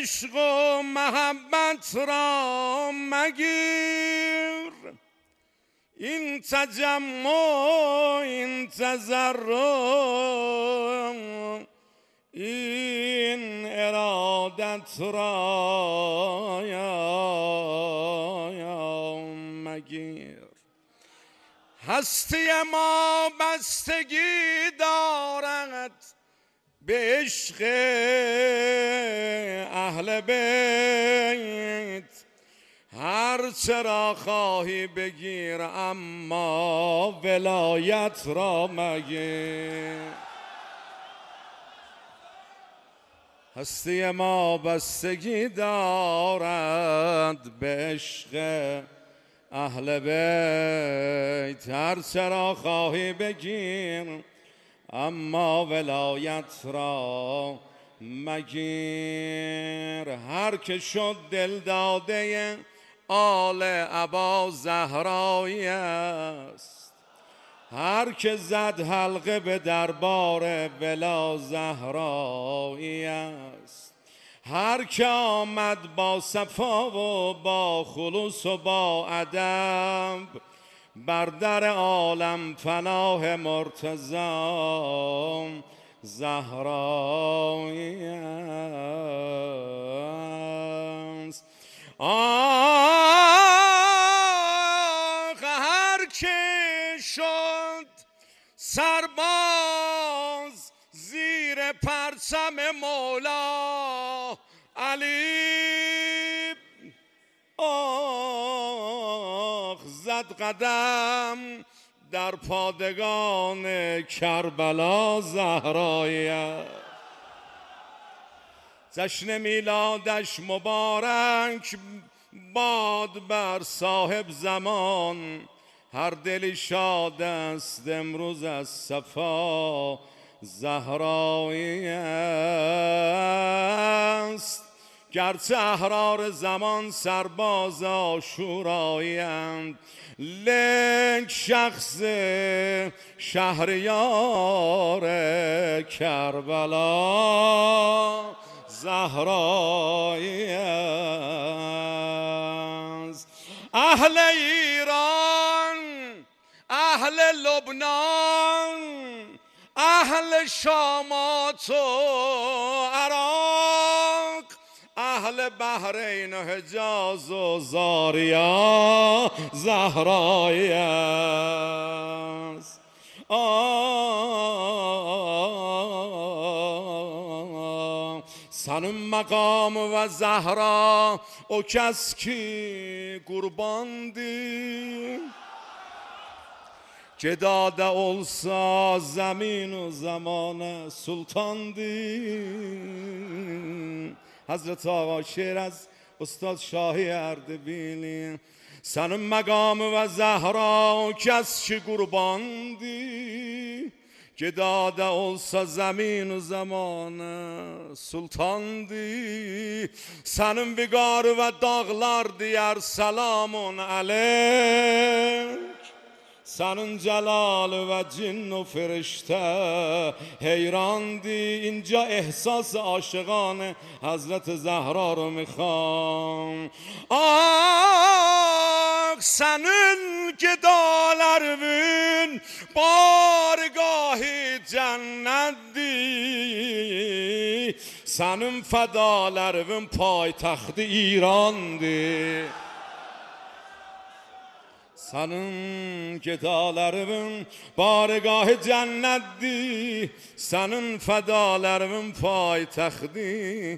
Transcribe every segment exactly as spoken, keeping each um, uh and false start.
عشق و محبت را مگیر، این تجمع این تضرع این ارادت را مگیر. هستی ما بستگی دارد به عشق اهل بیت، هر چرا خواهی بگیر اما ولایت را مگیر. هستی ما بستگی دارد به عشق اهل بیت، هر چرا خواهی بگیر اما ولایت را مگیر. هر که شد دل داده آل ابا زهرایی است، هر که زد حلقه به دربار ولا زهرایی است، هر که آمد با صفا و با خلوص و با ادب بر در عالم پناه مرتضی زهرایی است. آخ هر که شد سرباز زیر پرچم مولا علی، آخ زد قدم در پادگان کربلا زهرایی. جشن میلادش مبارک باد بر صاحب زمان، هر دلی شاد است امروز از صفا زهرایی است. گرچه احرار زمان سرباز آشورایند، لنگ شخص شهریار کربلا زهرایی است. اهل ایران، اهل لبنان، اهل شامات و عراق، اهل بحرین و حجاز و زاریا زهرایی است. سنم مقام و زهرا او کس ki kurbandı, که داده olsa زمین و زمان سلطاندی. حضرت آقا شعر از استاد شاهی اردبیلی. سنم مقام و زهرا کس ki kurbandı, که داده olsa زمین و زمان سلطاندی. Senin vigar ve dağlar diyar selamun aleyk, senin celal ve cin و فرشته حیراندی. اینجا احساس عاشقان حضرت زهرا رو میخوام. آخ senin gedalarvin bargahi cennetdi, senin fedalarvin paytaxtı İrandı. Senin gedalarvin bargahı cennetdi, senin fedalarvin paytaxtı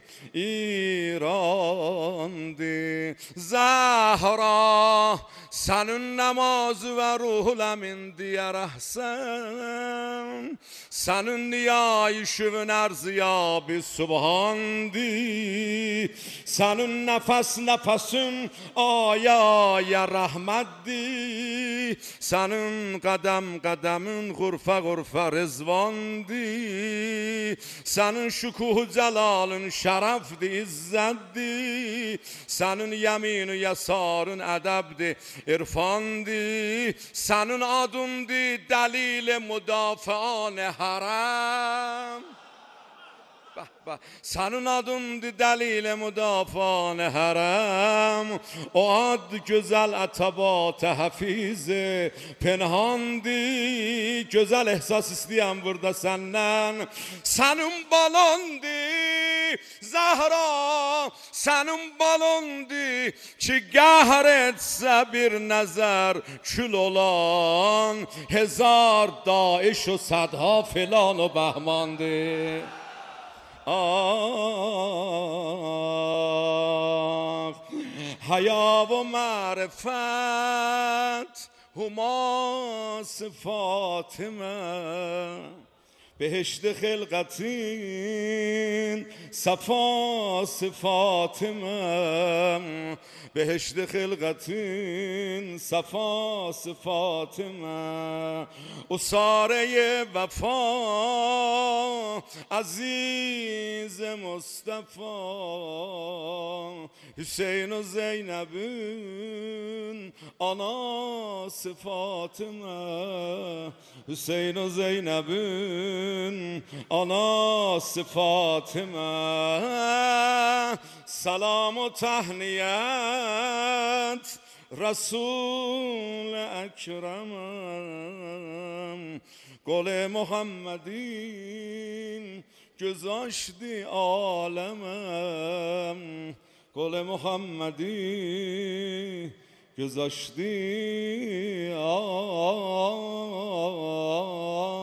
İrandı. Zahra senin namazı ve ruhul emin diyar ahsen, senin niyayı şüvün erziyabı subhandi. Senin nefes nefesin ayaya rahmetdi, senin kadem kademin gurfe gurfe rızvandi. Senin şükuhu celalın şerefdi izzetti, senin yeminu yasarın edebdi irfandi. Senin adındı delil müdafian haram, Senin adındı delil müdafan harem. O ad güzel etabat hafize penhandı. Güzel ihsas isteyen burada senden. Senin balondu Zahra, senin balondu ki qahr etse bir nazar kül olan. Hezar daiş o sadha filan o behmandı. آه حیا و معرفت هما صفاتمه بهشت خلقتین صفا صفاتمه بهشت خلقتین صفا صفاتمه اساره وفا عزیز مصطفی حسین و زینبین آنا صفاتمه حسین و زینبین آنا صفاتمه سلام و تهنیت رسول اکرمم گل محمدین گذاشتی عالمم گل محمدی گذاشتی عالمم